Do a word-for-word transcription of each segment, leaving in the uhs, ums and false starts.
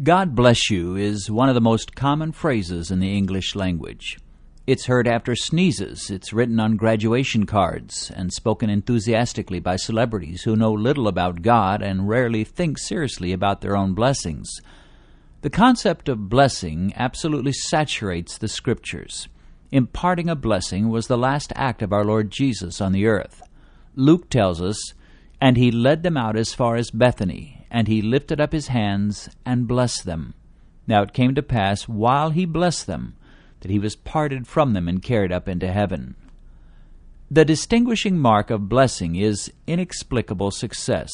God bless you is one of the most common phrases in the English language. It's heard after sneezes, it's written on graduation cards, and spoken enthusiastically by celebrities who know little about God and rarely think seriously about their own blessings. The concept of blessing absolutely saturates the Scriptures. Imparting a blessing was the last act of our Lord Jesus on the earth. Luke tells us, "And he led them out as far as Bethany, and he lifted up his hands and blessed them. Now it came to pass, while he blessed them, that he was parted from them and carried up into heaven." The distinguishing mark of blessing is inexplicable success.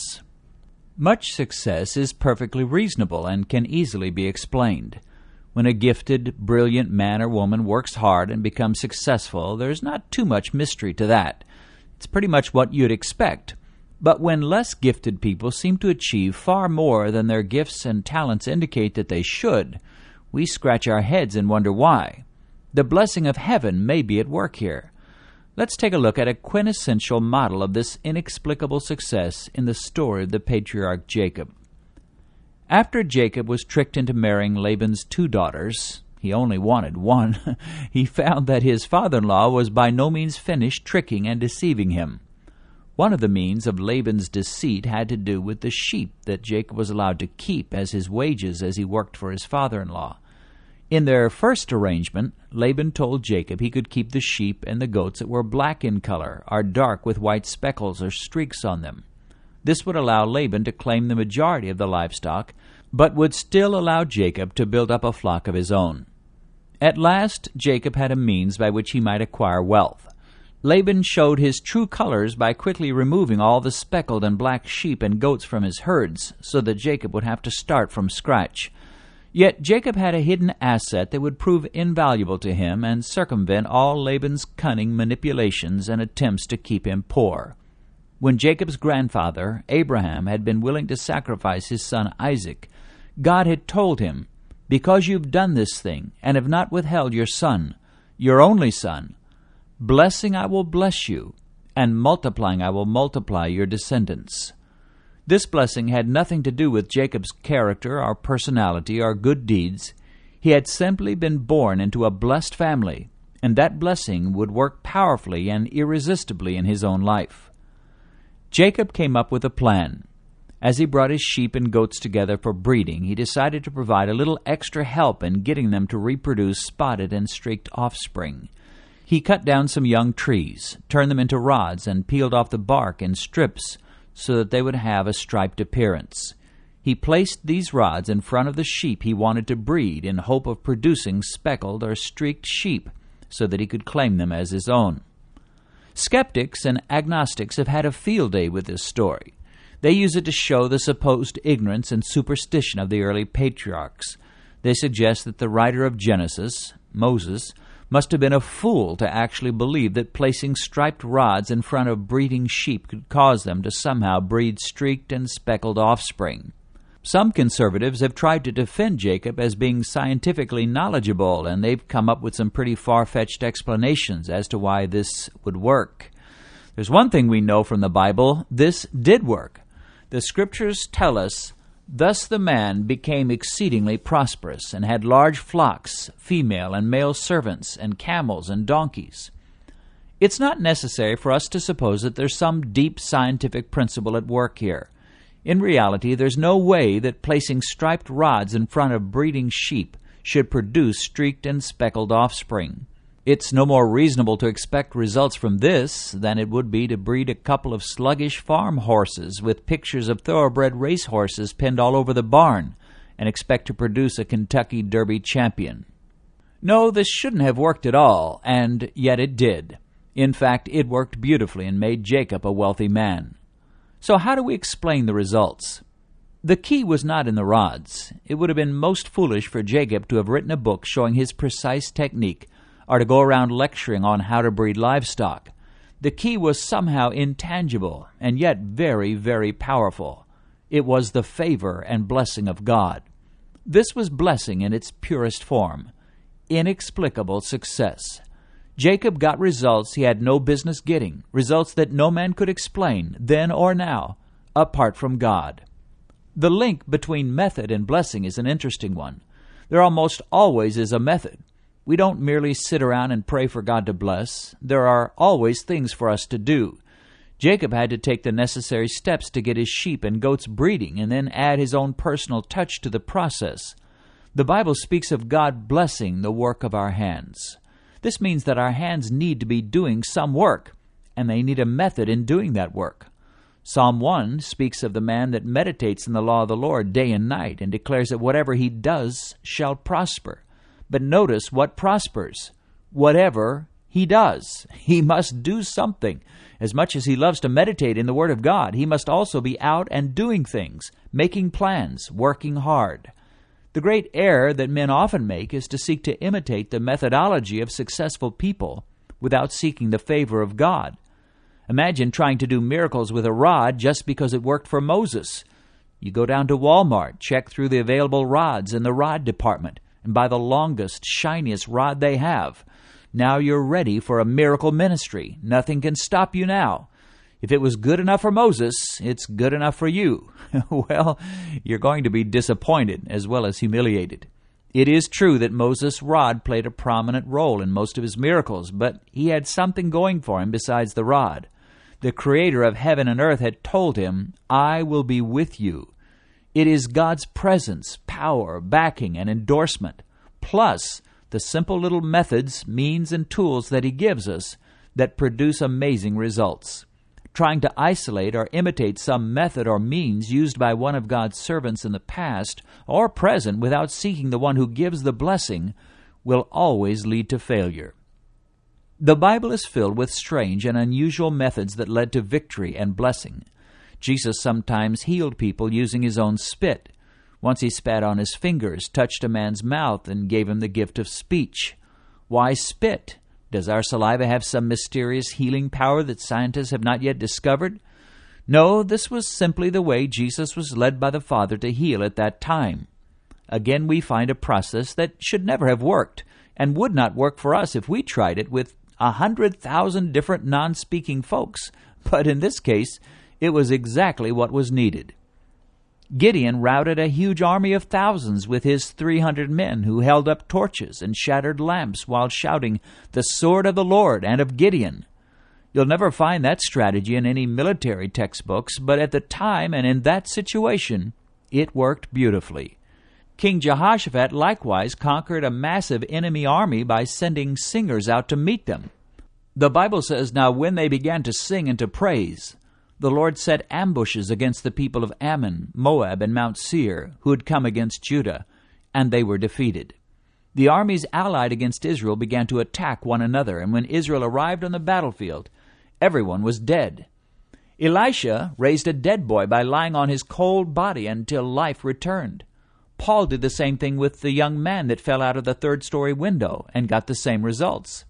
Much success is perfectly reasonable and can easily be explained. When a gifted, brilliant man or woman works hard and becomes successful, there's not too much mystery to that. It's pretty much what you'd expect. But when less gifted people seem to achieve far more than their gifts and talents indicate that they should, we scratch our heads and wonder why. The blessing of heaven may be at work here. Let's take a look at a quintessential model of this inexplicable success in the story of the patriarch Jacob. After Jacob was tricked into marrying Laban's two daughters, he only wanted one, he found that his father-in-law was by no means finished tricking and deceiving him. One of the means of Laban's deceit had to do with the sheep that Jacob was allowed to keep as his wages as he worked for his father-in-law. In their first arrangement, Laban told Jacob he could keep the sheep and the goats that were black in color, or dark with white speckles or streaks on them. This would allow Laban to claim the majority of the livestock, but would still allow Jacob to build up a flock of his own. At last, Jacob had a means by which he might acquire wealth. Laban showed his true colors by quickly removing all the speckled and black sheep and goats from his herds, so that Jacob would have to start from scratch. Yet Jacob had a hidden asset that would prove invaluable to him and circumvent all Laban's cunning manipulations and attempts to keep him poor. When Jacob's grandfather, Abraham, had been willing to sacrifice his son Isaac, God had told him, "Because you've done this thing and have not withheld your son, your only son, blessing I will bless you, and multiplying I will multiply your descendants." This blessing had nothing to do with Jacob's character or personality or good deeds. He had simply been born into a blessed family, and that blessing would work powerfully and irresistibly in his own life. Jacob came up with a plan. As he brought his sheep and goats together for breeding, he decided to provide a little extra help in getting them to reproduce spotted and streaked offspring. He cut down some young trees, turned them into rods, and peeled off the bark in strips so that they would have a striped appearance. He placed these rods in front of the sheep he wanted to breed in hope of producing speckled or streaked sheep so that he could claim them as his own. Skeptics and agnostics have had a field day with this story. They use it to show the supposed ignorance and superstition of the early patriarchs. They suggest that the writer of Genesis, Moses, must have been a fool to actually believe that placing striped rods in front of breeding sheep could cause them to somehow breed streaked and speckled offspring. Some conservatives have tried to defend Jacob as being scientifically knowledgeable, and they've come up with some pretty far-fetched explanations as to why this would work. There's one thing we know from the Bible: this did work. The Scriptures tell us, "Thus the man became exceedingly prosperous, and had large flocks, female and male servants, and camels and donkeys." It's not necessary for us to suppose that there's some deep scientific principle at work here. In reality, there's no way that placing striped rods in front of breeding sheep should produce streaked and speckled offspring. It's no more reasonable to expect results from this than it would be to breed a couple of sluggish farm horses with pictures of thoroughbred race horses pinned all over the barn and expect to produce a Kentucky Derby champion. No, this shouldn't have worked at all, and yet it did. In fact, it worked beautifully and made Jacob a wealthy man. So how do we explain the results? The key was not in the rods. It would have been most foolish for Jacob to have written a book showing his precise technique, or to go around lecturing on how to breed livestock. The key was somehow intangible, and yet very, very powerful. It was the favor and blessing of God. This was blessing in its purest form. Inexplicable success. Jacob got results he had no business getting, results that no man could explain, then or now, apart from God. The link between method and blessing is an interesting one. There almost always is a method. We don't merely sit around and pray for God to bless. There are always things for us to do. Jacob had to take the necessary steps to get his sheep and goats breeding and then add his own personal touch to the process. The Bible speaks of God blessing the work of our hands. This means that our hands need to be doing some work, and they need a method in doing that work. Psalm one speaks of the man that meditates in the law of the Lord day and night and declares that whatever he does shall prosper. But notice what prospers. Whatever he does. He must do something. As much as he loves to meditate in the Word of God, he must also be out and doing things, making plans, working hard. The great error that men often make is to seek to imitate the methodology of successful people without seeking the favor of God. Imagine trying to do miracles with a rod just because it worked for Moses. You go down to Walmart, check through the available rods in the rod department, and buy the longest, shiniest rod they have. Now you're ready for a miracle ministry. Nothing can stop you now. If it was good enough for Moses, it's good enough for you. Well, you're going to be disappointed as well as humiliated. It is true that Moses' rod played a prominent role in most of his miracles, but he had something going for him besides the rod. The Creator of heaven and earth had told him, "I will be with you." It is God's presence, power, backing, and endorsement, plus the simple little methods, means, and tools that He gives us that produce amazing results. Trying to isolate or imitate some method or means used by one of God's servants in the past or present without seeking the one who gives the blessing will always lead to failure. The Bible is filled with strange and unusual methods that led to victory and blessing. Jesus sometimes healed people using His own spit. Once He spat on His fingers, touched a man's mouth, and gave him the gift of speech. Why spit? Does our saliva have some mysterious healing power that scientists have not yet discovered? No, this was simply the way Jesus was led by the Father to heal at that time. Again, we find a process that should never have worked, and would not work for us if we tried it with a hundred thousand different non-speaking folks. But in this case, it was exactly what was needed. Gideon routed a huge army of thousands with his three hundred men who held up torches and shattered lamps while shouting, "The sword of the Lord and of Gideon." You'll never find that strategy in any military textbooks, but at the time and in that situation, it worked beautifully. King Jehoshaphat likewise conquered a massive enemy army by sending singers out to meet them. The Bible says, "Now when they began to sing and to praise, the Lord set ambushes against the people of Ammon, Moab, and Mount Seir, who had come against Judah, and they were defeated." The armies allied against Israel began to attack one another, and when Israel arrived on the battlefield, everyone was dead. Elisha raised a dead boy by lying on his cold body until life returned. Paul did the same thing with the young man that fell out of the third-story window and got the same results.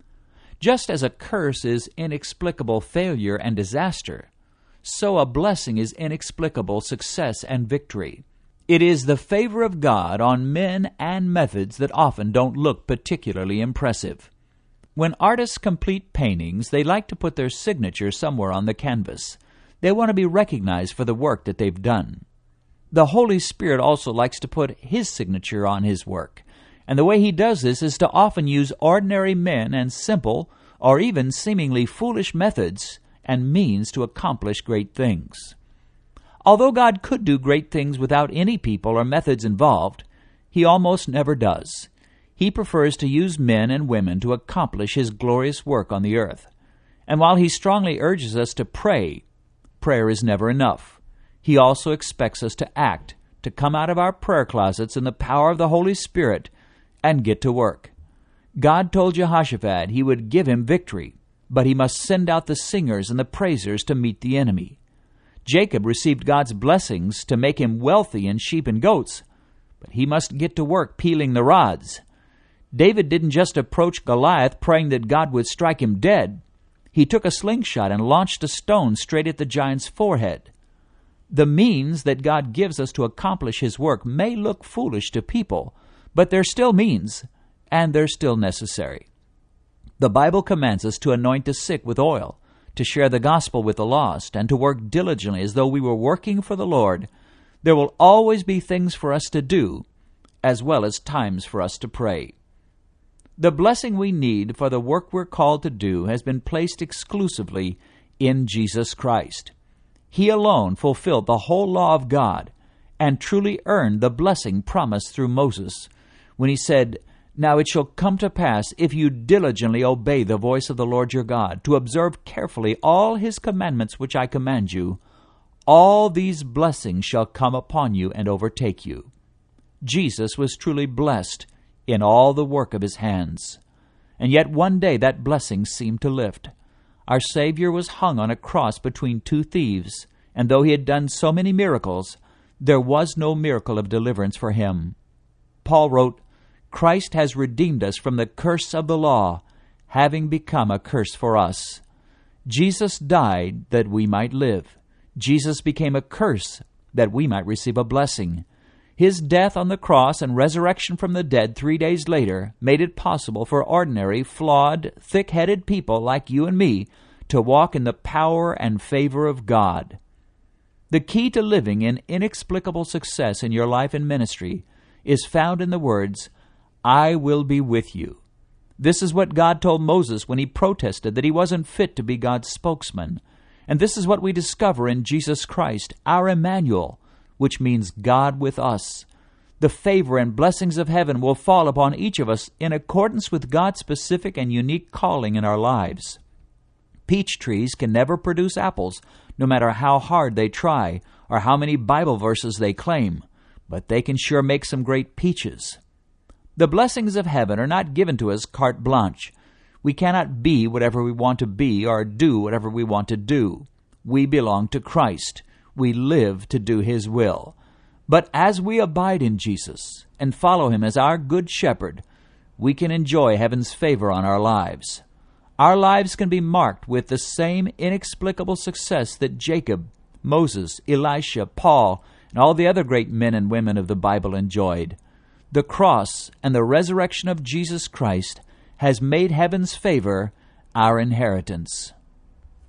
Just as a curse is inexplicable failure and disaster, so a blessing is inexplicable success and victory. It is the favor of God on men and methods that often don't look particularly impressive. When artists complete paintings, they like to put their signature somewhere on the canvas. They want to be recognized for the work that they've done. The Holy Spirit also likes to put His signature on His work, and the way He does this is to often use ordinary men and simple or even seemingly foolish methods and means to accomplish great things. Although God could do great things without any people or methods involved, He almost never does. He prefers to use men and women to accomplish His glorious work on the earth. And while He strongly urges us to pray, prayer is never enough. He also expects us to act, to come out of our prayer closets in the power of the Holy Spirit and get to work. God told Jehoshaphat He would give him victory, but he must send out the singers and the praisers to meet the enemy. Jacob received God's blessings to make him wealthy in sheep and goats, but he must get to work peeling the rods. David didn't just approach Goliath praying that God would strike him dead. He took a slingshot and launched a stone straight at the giant's forehead. The means that God gives us to accomplish His work may look foolish to people, but they're still means, and they're still necessary. The Bible commands us to anoint the sick with oil, to share the gospel with the lost, and to work diligently as though we were working for the Lord. There will always be things for us to do, as well as times for us to pray. The blessing we need for the work we're called to do has been placed exclusively in Jesus Christ. He alone fulfilled the whole law of God and truly earned the blessing promised through Moses when he said, "Now it shall come to pass, if you diligently obey the voice of the Lord your God, to observe carefully all his commandments which I command you, all these blessings shall come upon you and overtake you." Jesus was truly blessed in all the work of his hands. And yet one day that blessing seemed to lift. Our Savior was hung on a cross between two thieves, and though he had done so many miracles, there was no miracle of deliverance for him. Paul wrote, "Christ has redeemed us from the curse of the law, having become a curse for us." Jesus died that we might live. Jesus became a curse that we might receive a blessing. His death on the cross and resurrection from the dead three days later made it possible for ordinary, flawed, thick-headed people like you and me to walk in the power and favor of God. The key to living in inexplicable success in your life and ministry is found in the words, "I will be with you." This is what God told Moses when he protested that he wasn't fit to be God's spokesman. And this is what we discover in Jesus Christ, our Emmanuel, which means God with us. The favor and blessings of heaven will fall upon each of us in accordance with God's specific and unique calling in our lives. Peach trees can never produce apples, no matter how hard they try or how many Bible verses they claim, but they can sure make some great peaches. The blessings of heaven are not given to us carte blanche. We cannot be whatever we want to be or do whatever we want to do. We belong to Christ. We live to do his will. But as we abide in Jesus and follow him as our good shepherd, we can enjoy heaven's favor on our lives. Our lives can be marked with the same inexplicable success that Jacob, Moses, Elisha, Paul, and all the other great men and women of the Bible enjoyed. The cross and the resurrection of Jesus Christ has made heaven's favor our inheritance.